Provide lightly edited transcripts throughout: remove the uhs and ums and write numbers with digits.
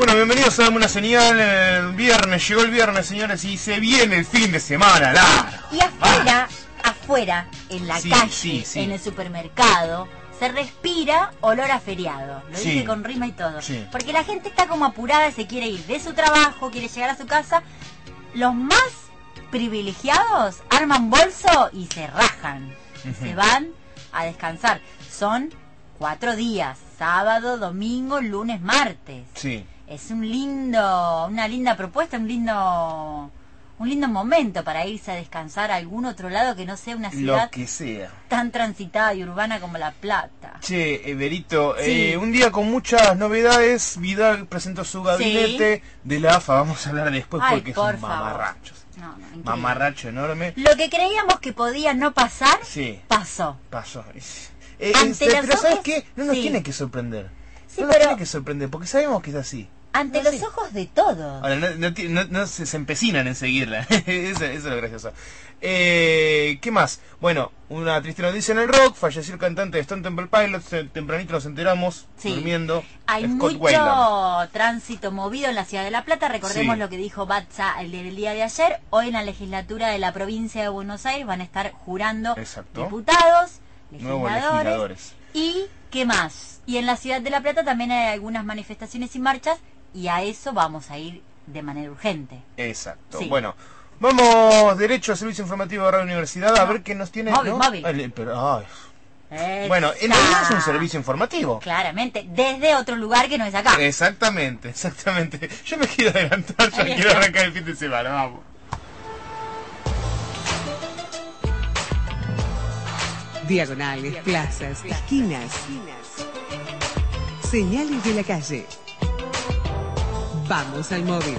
Bueno, bienvenidos a Dame una Señal. El viernes, llegó el viernes, señores, y se viene el fin de semana largo. Y afuera, en la calle, en el supermercado, se respira olor a feriado. Lo dice con rima y todo. Sí. Porque la gente está como apurada, se quiere ir de su trabajo, quiere llegar a su casa. Los más privilegiados arman bolso y se rajan. Se van a descansar. Son 4 días, sábado, domingo, lunes, martes. Sí. Es una linda propuesta, un lindo momento para irse a descansar a algún otro lado que no sea una ciudad Lo que sea. tan transitada y urbana como La Plata. Che, Berito, Sí. un día con muchas novedades. Vidal presentó su gabinete de la AFA. Vamos a hablar después porque por son favor. mamarrachos. No, increíble. Mamarracho enorme. Lo que creíamos que podía no pasar, pasó. Pasó. Ante los pero ¿sabes ojos, qué? No nos sí. tiene que sorprender. Sí, no nos pero tiene que sorprender porque sabemos que es así. ante los ojos de todos. Ahora, no se empecinan en seguirla. Eso es lo gracioso. ¿Qué más? Bueno, una triste noticia en el rock. Falleció el cantante de Stone Temple Pilots. Tempranito nos enteramos, durmiendo. Hay Scott mucho Weiland. tránsito movido en la ciudad de La Plata. Recordemos lo que dijo Batza el día de ayer. Hoy en la legislatura de la provincia de Buenos Aires van a estar jurando diputados, Nuevos legisladores. ¿Y qué más? Y en la ciudad de La Plata también hay algunas manifestaciones y marchas. Y a eso vamos a ir de manera urgente. Exacto. Sí. Bueno, vamos derecho al servicio informativo de Radio Universidad a ver qué nos tiene. Móvil. Bueno, en realidad es un servicio informativo. Claramente, desde otro lugar que no es acá. Exactamente. Yo me quiero adelantar, ya quiero arrancar el fin de semana, vamos. Diagonales, plazas, esquinas. Señales de la calle. Vamos al móvil.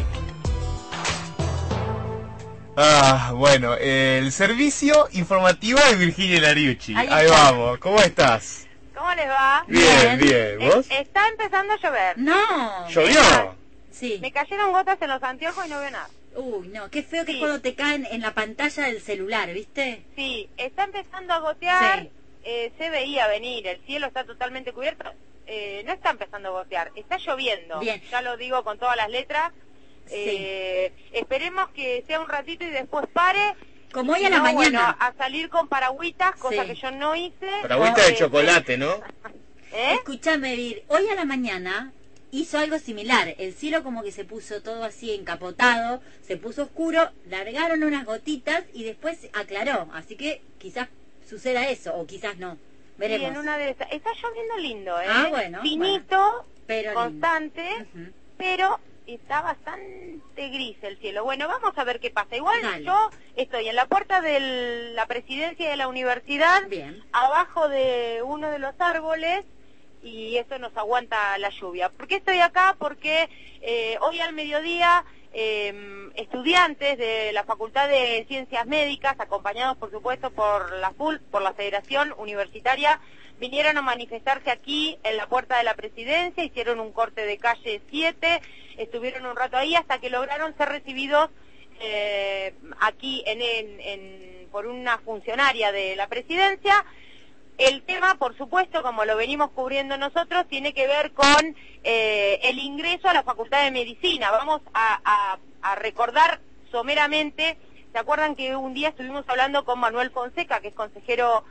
Bueno, el servicio informativo de Virginia Lariucci. Ahí vamos, ¿cómo estás? ¿Cómo les va? Bien, ¿vos? Está empezando a llover. No. ¿Llovió? Sí. Me cayeron gotas en los anteojos y no veo nada. Uy, no, qué feo que es cuando te caen en la pantalla del celular, ¿viste? Sí, está empezando a gotear. Se veía venir, el cielo está totalmente cubierto. No está empezando a gotear, está lloviendo. Bien. Ya lo digo con todas las letras. Esperemos que sea un ratito y después pare. Como hoy a la mañana. Bueno, a salir con paragüitas, cosa que yo no hice. Paragüita de chocolate, ¿no? Escúchame, Vir, hoy a la mañana hizo algo similar. El cielo como que se puso todo así encapotado, se puso oscuro, largaron unas gotitas y después aclaró. Así que quizás suceda eso, o quizás no. Veremos. Sí, en una de esas. Está lloviendo lindo, bueno. Finito, pero constante, pero está bastante gris el cielo. Bueno, vamos a ver qué pasa. Igual yo estoy en la puerta de la presidencia de la universidad, abajo de uno de los árboles, y eso nos aguanta la lluvia. ¿Por qué estoy acá? Porque hoy al mediodía estudiantes de la Facultad de Ciencias Médicas, acompañados por supuesto por la Federación Universitaria, vinieron a manifestarse aquí en la puerta de la presidencia, hicieron un corte de calle 7, estuvieron un rato ahí hasta que lograron ser recibidos aquí por una funcionaria de la presidencia. El tema, por supuesto, como lo venimos cubriendo nosotros, tiene que ver con el ingreso a la Facultad de Medicina. Vamos a recordar someramente, ¿se acuerdan que un día estuvimos hablando con Manuel Fonseca, que es consejero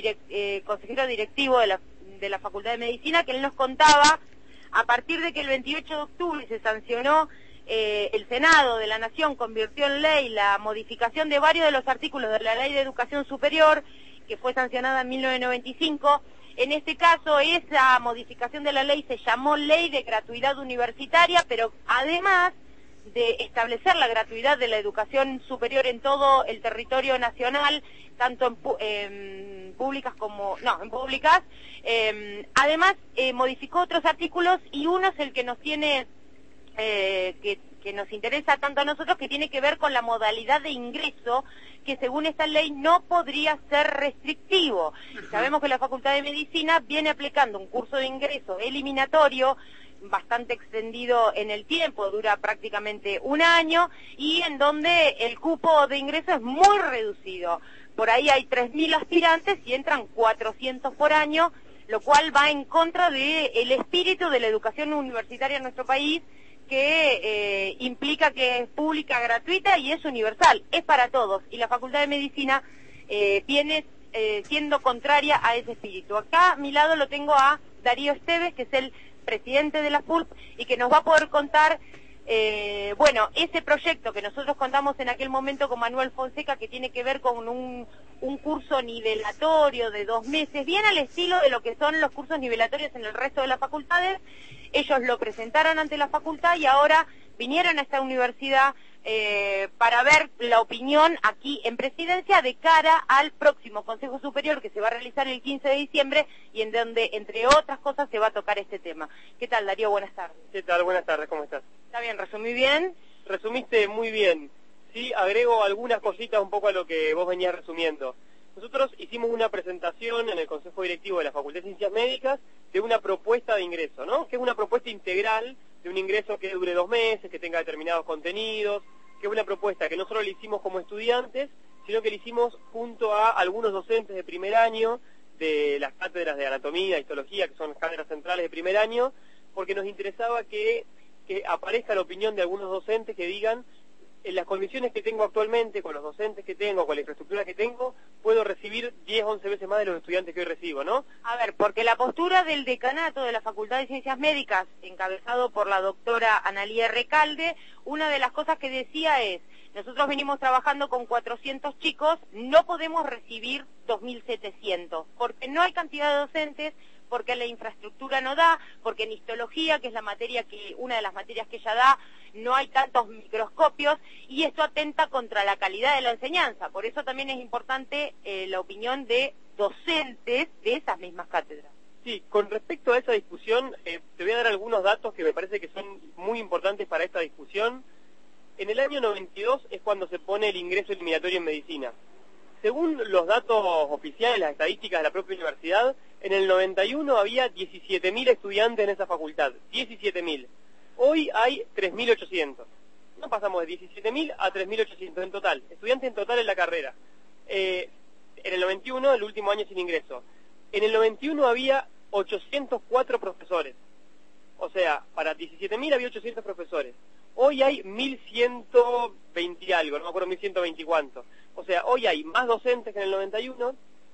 directivo de la Facultad de Medicina, que él nos contaba, a partir de que el 28 de octubre se sancionó, el Senado de la Nación convirtió en ley la modificación de varios de los artículos de la Ley de Educación Superior, que fue sancionada en 1995. En este caso, esa modificación de la ley se llamó Ley de Gratuidad Universitaria, pero además de establecer la gratuidad de la educación superior en todo el territorio nacional, tanto en públicas como en públicas, además modificó otros artículos, y uno es el que nos tiene que nos interesa tanto a nosotros, que tiene que ver con la modalidad de ingreso, que según esta ley no podría ser restrictivo. Sabemos que la Facultad de Medicina viene aplicando un curso de ingreso eliminatorio bastante extendido en el tiempo, dura prácticamente un año, y en donde el cupo de ingreso es muy reducido. Por ahí hay 3.000 aspirantes y entran 400 por año, lo cual va en contra del espíritu de la educación universitaria en nuestro país, que implica que es pública, gratuita y es universal, es para todos. Y la Facultad de Medicina viene siendo contraria a ese espíritu. Acá a mi lado lo tengo a Darío Esteves, que es el presidente de la FULP y que nos va a poder contar bueno, ese proyecto que nosotros contamos en aquel momento con Manuel Fonseca, que tiene que ver con un curso nivelatorio de 2 meses, bien al estilo de lo que son los cursos nivelatorios en el resto de las facultades. Ellos lo presentaron ante la facultad y ahora vinieron a esta universidad para ver la opinión aquí en Presidencia de cara al próximo Consejo Superior que se va a realizar el 15 de diciembre y en donde, entre otras cosas, se va a tocar este tema. ¿Qué tal, Darío? Buenas tardes. ¿Qué tal? Buenas tardes, ¿cómo estás? Está bien, ¿resumí bien? Resumiste muy bien. Sí, agrego algunas cositas un poco a lo que vos venías resumiendo. Nosotros hicimos una presentación en el Consejo Directivo de la Facultad de Ciencias Médicas de una propuesta de ingreso, ¿no? Que es una propuesta integral de un ingreso que dure 2 meses, que tenga determinados contenidos, que es una propuesta que no solo la hicimos como estudiantes, sino que la hicimos junto a algunos docentes de primer año de las cátedras de anatomía, histología, que son cátedras centrales de primer año, porque nos interesaba que aparezca la opinión de algunos docentes que digan: en las condiciones que tengo actualmente, con los docentes que tengo, con la infraestructura que tengo, puedo recibir 10, 11 veces más de los estudiantes que hoy recibo, ¿no? A ver, porque la postura del decanato de la Facultad de Ciencias Médicas, encabezado por la doctora Analía Recalde, una de las cosas que decía es: nosotros venimos trabajando con 400 chicos, no podemos recibir 2.700, porque no hay cantidad de docentes, porque la infraestructura no da, porque en histología, que es la materia una de las materias que ella da, no hay tantos microscopios, y esto atenta contra la calidad de la enseñanza. Por eso también es importante la opinión de docentes de esas mismas cátedras. Sí, con respecto a esa discusión, te voy a dar algunos datos que me parece que son muy importantes para esta discusión. En el año 92 es cuando se pone el ingreso eliminatorio en medicina. Según los datos oficiales, las estadísticas de la propia universidad, en el 91 había 17.000 estudiantes en esa facultad, 17.000. Hoy hay 3.800. No pasamos de 17.000 a 3.800 en total, estudiantes en total en la carrera. En el 91, el último año sin ingreso. En el 91 había 804 profesores. O sea, para 17.000 había 800 profesores. Hoy hay 1.120 y algo, no me acuerdo, 1.120 y cuánto. O sea, hoy hay más docentes que en el 91,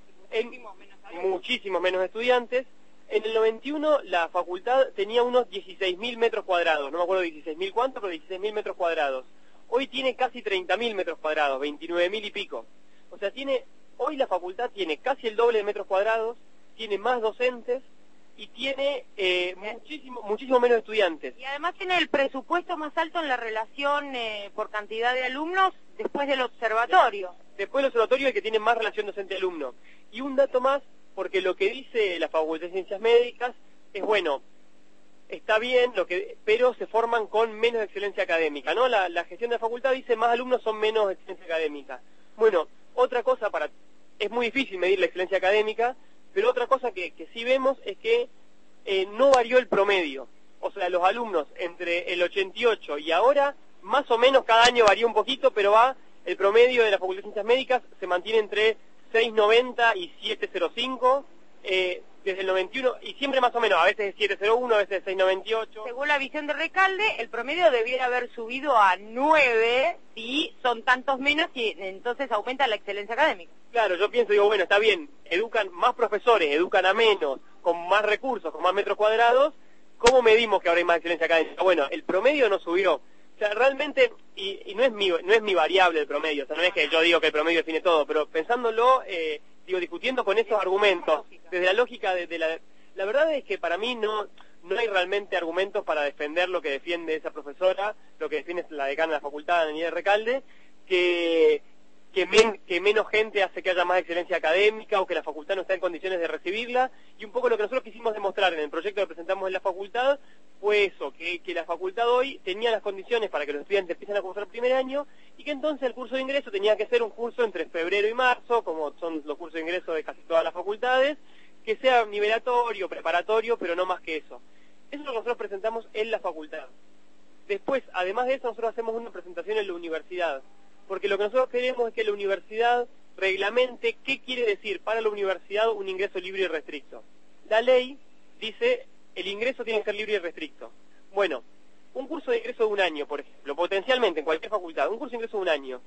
muchísimos menos estudiantes. En el 91 la facultad tenía unos 16.000 metros cuadrados, no me acuerdo 16.000 cuánto, pero 16.000 metros cuadrados. Hoy tiene casi 30.000 metros cuadrados, 29.000 y pico. O sea, hoy la facultad tiene casi el doble de metros cuadrados, tiene más docentes y tiene muchísimo menos estudiantes. Y además tiene el presupuesto más alto en la relación por cantidad de alumnos después del observatorio. Después del observatorio, el que tiene más relación docente-alumno. Y un dato más, porque lo que dice la Facultad de Ciencias Médicas es, bueno, está bien, pero se forman con menos excelencia académica, ¿no? La gestión de la facultad dice: más alumnos son menos excelencia académica. Bueno, otra cosa es muy difícil medir la excelencia académica, pero otra cosa que sí vemos es que no varió el promedio. O sea, los alumnos entre el 88 y ahora, más o menos cada año varía un poquito, pero el promedio de la Facultad de Ciencias Médicas se mantiene entre 6.90 y 7.05, desde el 91, y siempre más o menos, a veces es 7.01, a veces es 6.98. Según la visión de Recalde, el promedio debiera haber subido a 9, si son tantos menos, y entonces aumenta la excelencia académica. Claro, yo digo, bueno, está bien, educan más profesores, educan a menos, con más recursos, con más metros cuadrados, ¿cómo medimos que ahora hay más excelencia académica? Bueno, el promedio no subió. O sea, realmente, y no es mi variable el promedio, o sea, no es que yo digo que el promedio define todo, pero pensándolo, discutiendo con esos argumentos, desde la lógica la verdad es que para mí no hay realmente argumentos para defender lo que defiende esa profesora, lo que defiende la decana de la facultad, Daniela Recalde, que menos gente hace que haya más excelencia académica o que la facultad no está en condiciones de recibirla, y un poco lo que nosotros quisimos demostrar en el proyecto que presentamos en la facultad fue eso, que la facultad hoy tenía las condiciones para que los estudiantes empiecen a cursar el primer año, y que entonces el curso de ingreso tenía que ser un curso entre febrero y marzo, como son los cursos de ingreso de casi todas las facultades, que sea nivelatorio, preparatorio, pero no más que eso. Eso es lo que nosotros presentamos en la facultad. Después, además de eso, nosotros hacemos una presentación en la universidad, porque lo que nosotros queremos es que la universidad reglamente qué quiere decir para la universidad un ingreso libre y restricto. La ley dice: el ingreso tiene que ser libre y restricto. Bueno, un curso de ingreso de un año, por ejemplo, potencialmente en cualquier facultad, un curso de ingreso de un año,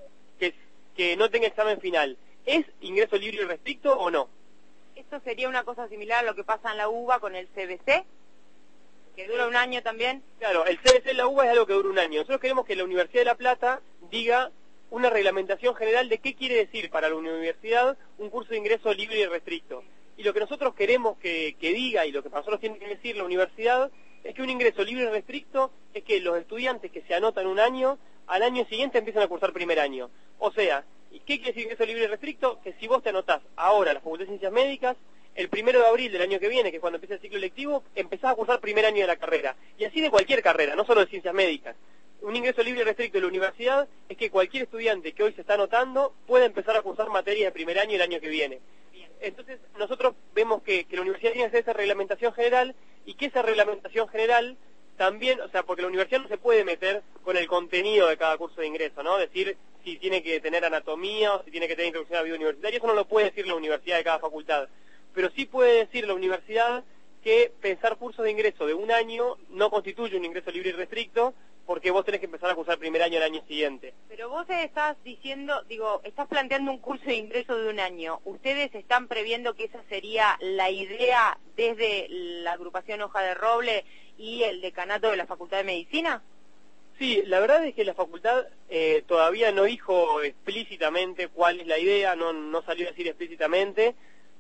que no tenga examen final, ¿es ingreso libre y restricto o no? Esto sería una cosa similar a lo que pasa en la UBA con el CBC, que dura un año también. Claro, el CBC en la UBA es algo que dura un año. Nosotros queremos que la Universidad de La Plata diga una reglamentación general de qué quiere decir para la universidad un curso de ingreso libre y restricto. Y lo que nosotros queremos que diga, y lo que para nosotros tiene que decir la universidad, es que un ingreso libre y restricto es que los estudiantes que se anotan un año, al año siguiente empiezan a cursar primer año. O sea, ¿qué quiere decir ingreso libre y restricto? Que si vos te anotás ahora a la Facultad de Ciencias Médicas, el 1 de abril del año que viene, que es cuando empieza el ciclo lectivo, empezás a cursar primer año de la carrera. Y así de cualquier carrera, no solo de Ciencias Médicas. Un ingreso libre y restricto de la universidad es que cualquier estudiante que hoy se está anotando pueda empezar a cursar materias de primer año el año que viene. Entonces, nosotros vemos que la universidad tiene que hacer esa reglamentación general y que esa reglamentación general también, o sea, porque la universidad no se puede meter con el contenido de cada curso de ingreso, ¿no? Decir si tiene que tener anatomía o si tiene que tener introducción a la vida universitaria, eso no lo puede decir la universidad de cada facultad. Pero sí puede decir la universidad que pensar cursos de ingreso de un año no constituye un ingreso libre y restricto, porque vos tenés que empezar a cursar primer año el año siguiente. Pero vos estás diciendo, estás planteando un curso de ingreso de un año. ¿Ustedes están previendo que esa sería la idea desde la agrupación Hoja de Roble y el decanato de la Facultad de Medicina? Sí, la verdad es que la facultad todavía no dijo explícitamente cuál es la idea, no salió a decir explícitamente,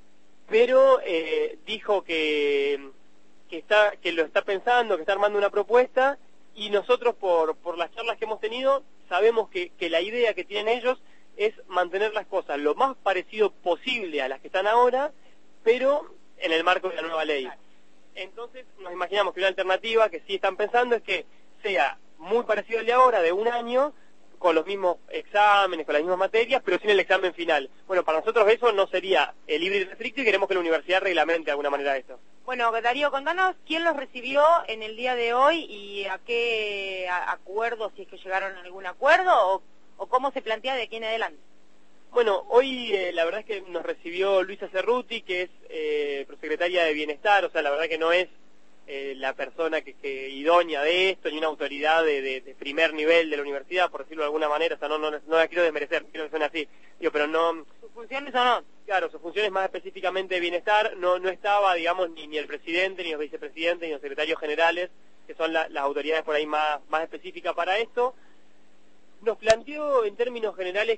pero dijo que lo está pensando, que está armando una propuesta, y nosotros por las charlas que hemos tenido sabemos que la idea que tienen ellos es mantener las cosas lo más parecido posible a las que están ahora, pero en el marco de la nueva ley. Entonces nos imaginamos que una alternativa que sí están pensando es que sea muy parecido al de ahora, de un año, con los mismos exámenes, con las mismas materias, pero sin el examen final. Bueno, para nosotros eso no sería libre y restricto, y queremos que la universidad reglamente de alguna manera esto. Bueno, Darío, contanos quién los recibió en el día de hoy y a qué acuerdo, si es que llegaron a algún acuerdo, o cómo se plantea de aquí en adelante. Bueno, hoy la verdad es que nos recibió Luisa Cerruti, que es prosecretaria de Bienestar, o sea, la verdad que no es la persona que idónea de esto, ni una autoridad de primer nivel de la universidad, por decirlo de alguna manera, o sea, no la quiero desmerecer, quiero que suene así, pero no... ¿Sus funciones o no? Claro, sus funciones más específicamente de Bienestar, no estaba, digamos, ni el presidente, ni los vicepresidentes, ni los secretarios generales, que son las autoridades por ahí más específicas para esto. Nos planteó en términos generales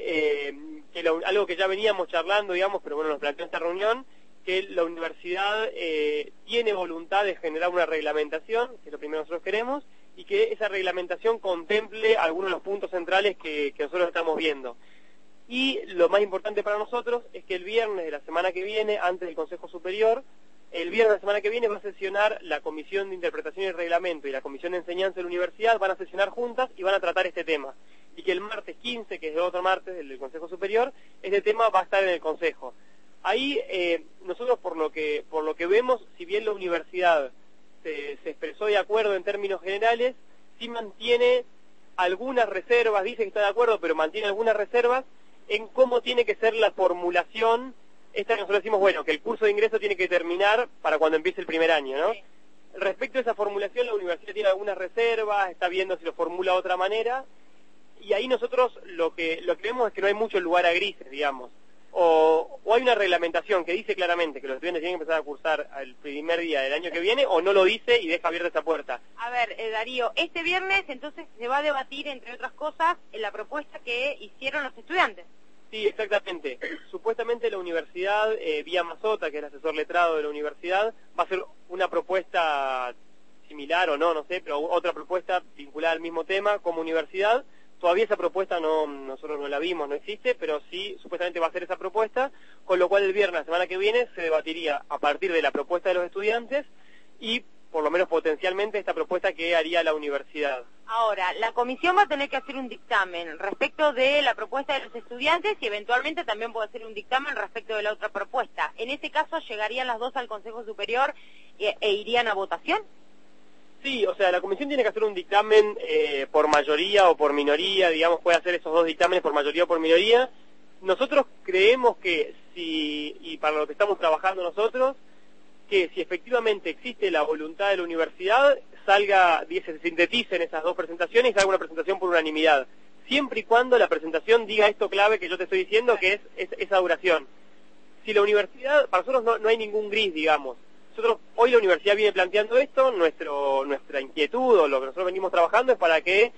algo que ya veníamos charlando, digamos, pero bueno, nos planteó en esta reunión, que la universidad tiene voluntad de generar una reglamentación, que es lo primero que nosotros queremos, y que esa reglamentación contemple algunos de los puntos centrales que nosotros estamos viendo. Y lo más importante para nosotros es que el viernes de la semana que viene, antes del Consejo Superior, el viernes de la semana que viene va a sesionar la Comisión de Interpretación y Reglamento y la Comisión de Enseñanza de la Universidad, van a sesionar juntas y van a tratar este tema. Y que el martes 15, que es el otro martes del Consejo Superior, este tema va a estar en el Consejo. Ahí nosotros por lo que vemos, si bien la universidad se expresó de acuerdo en términos generales, sí mantiene algunas reservas, dice que está de acuerdo, pero mantiene algunas reservas en cómo tiene que ser la formulación. Esta que nosotros decimos, bueno, que el curso de ingreso tiene que terminar para cuando empiece el primer año, ¿no? Sí. Respecto a esa formulación, la universidad tiene algunas reservas, está viendo si lo formula de otra manera, y ahí nosotros lo que vemos es que no hay mucho lugar a grises, digamos. O hay una reglamentación que dice claramente que los estudiantes tienen que empezar a cursar el primer día del año que viene, o no lo dice y deja abierta esa puerta. A ver, Darío, este viernes entonces se va a debatir, entre otras cosas, en la propuesta que hicieron los estudiantes. Sí, exactamente. Supuestamente la universidad, vía Mazota, que es el asesor letrado de la universidad, va a hacer una propuesta similar o no sé, pero otra propuesta vinculada al mismo tema como universidad. Todavía esa propuesta nosotros no la vimos, no existe, pero sí supuestamente va a ser esa propuesta, con lo cual el viernes, la semana que viene, se debatiría a partir de la propuesta de los estudiantes y por lo menos potencialmente esta propuesta que haría la universidad. Ahora, la comisión va a tener que hacer un dictamen respecto de la propuesta de los estudiantes y eventualmente también puede hacer un dictamen respecto de la otra propuesta. En ese caso, ¿llegarían las dos al Consejo Superior e irían a votación? Sí, o sea, la comisión tiene que hacer un dictamen por mayoría o por minoría, digamos, puede hacer esos dos dictámenes por mayoría o por minoría. Nosotros creemos que y para lo que estamos trabajando nosotros, que si efectivamente existe la voluntad de la universidad, se sinteticen esas dos presentaciones y salga una presentación por unanimidad. Siempre y cuando la presentación diga esto clave que yo te estoy diciendo, que es esa duración. Si la universidad, para nosotros no hay ningún gris, digamos. Hoy la universidad viene planteando esto, nuestra inquietud o lo que nosotros venimos trabajando es para que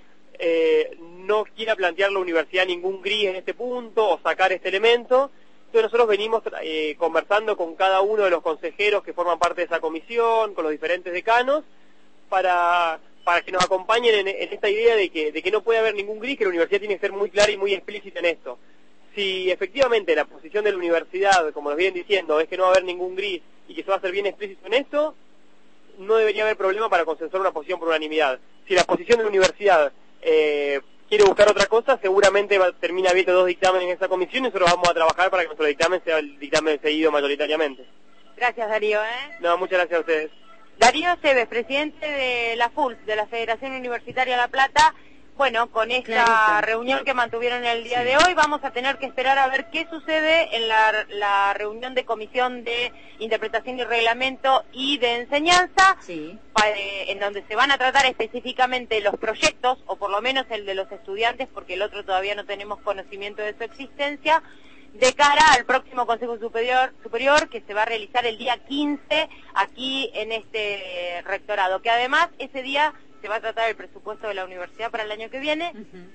no quiera plantear la universidad ningún gris en este punto o sacar este elemento. Entonces nosotros venimos conversando con cada uno de los consejeros que forman parte de esa comisión, con los diferentes decanos, para que nos acompañen en esta idea de que no puede haber ningún gris, que la universidad tiene que ser muy clara y muy explícita en esto. Si efectivamente la posición de la universidad, como nos vienen diciendo, es que no va a haber ningún gris y que se va a hacer bien explícito en esto, no debería haber problema para consensuar una posición por unanimidad. Si la posición de la universidad quiere buscar otra cosa, seguramente termina abierto 2 dictámenes en esa comisión y nosotros vamos a trabajar para que nuestro dictamen sea el dictamen seguido mayoritariamente. Gracias, Darío. No, muchas gracias a ustedes. Darío Cebes, presidente de la FULS, de la Federación Universitaria La Plata. Bueno, con esta reunión que mantuvieron el día de hoy, vamos a tener que esperar a ver qué sucede en la reunión de Comisión de Interpretación y Reglamento y de Enseñanza, en donde se van a tratar específicamente los proyectos, o por lo menos el de los estudiantes, porque el otro todavía no tenemos conocimiento de su existencia, de cara al próximo Consejo Superior que se va a realizar el día 15 aquí en este rectorado, que además ese día se va a tratar el presupuesto de la universidad para el año que viene,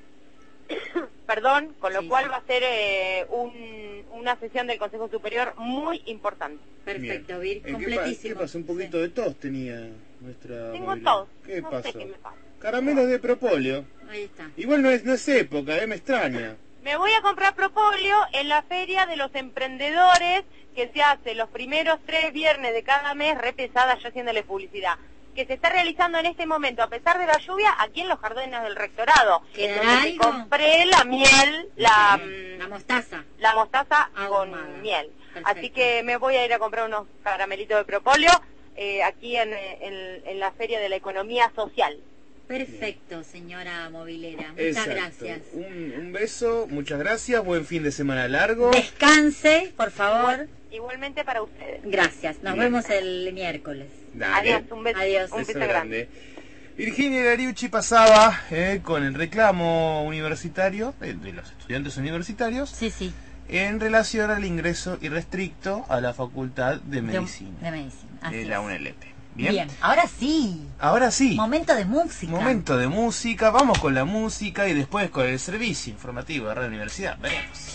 perdón, con lo cual va a ser una sesión del Consejo Superior muy importante. Perfecto, Vir, completísimo. ¿Qué pasó? Un poquito de tos tenía nuestra... Tengo tos. ¿Qué no pasó? sé qué me pasa. Caramelos de propóleo. Ahí está. Igual no es época, me extraña. Me voy a comprar propóleo en la feria de los emprendedores que se hace los primeros 3 viernes de cada mes, re pesada yo haciéndole publicidad, que se está realizando en este momento, a pesar de la lluvia, aquí en los jardines del rectorado. ¿Quedará algo? Compré la miel, la mostaza. La mostaza ahumada con miel. Perfecto. Así que me voy a ir a comprar unos caramelitos de propóleo aquí en la Feria de la Economía Social. Perfecto, señora movilera. Muchas Exacto. gracias. Un beso, muchas gracias, buen fin de semana largo. Descanse, por favor. Igualmente para ustedes. Gracias. Nos vemos el miércoles. Dale. Adiós, un beso, Adiós. un Beso beso grande. Virginia Dariucci pasaba con el reclamo universitario, de los estudiantes universitarios, Sí. en relación al ingreso irrestricto a la Facultad de Medicina De medicina. Así de la es. UNLP. Bien, ahora sí. Ahora sí. Momento de música. Momento de música. Vamos con la música y después con el servicio informativo de Radio Universidad. Veremos.